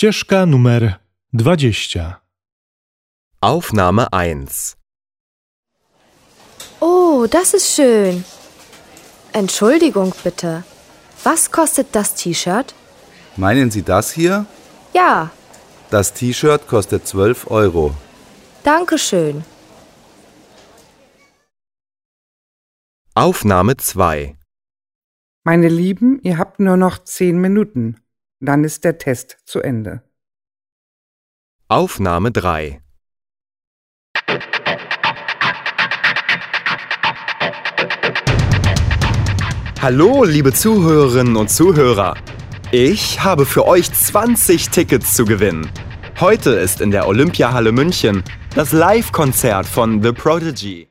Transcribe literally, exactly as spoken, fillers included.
Ścieżka numer dwadzieścia. Aufnahme eins. Oh, das ist schön. Entschuldigung bitte. Was kostet das T-Shirt? Meinen Sie das hier? Ja, Das T-Shirt kostet zwölf Euro. danke schön. Aufnahme zwei. Meine Lieben, ihr habt nur noch zehn Minuten. Dann ist der Test zu Ende. Aufnahme drei. Hallo, liebe Zuhörerinnen und Zuhörer. Ich habe für euch zwanzig Tickets zu gewinnen. Heute ist in der Olympiahalle München das Live-Konzert von The Prodigy.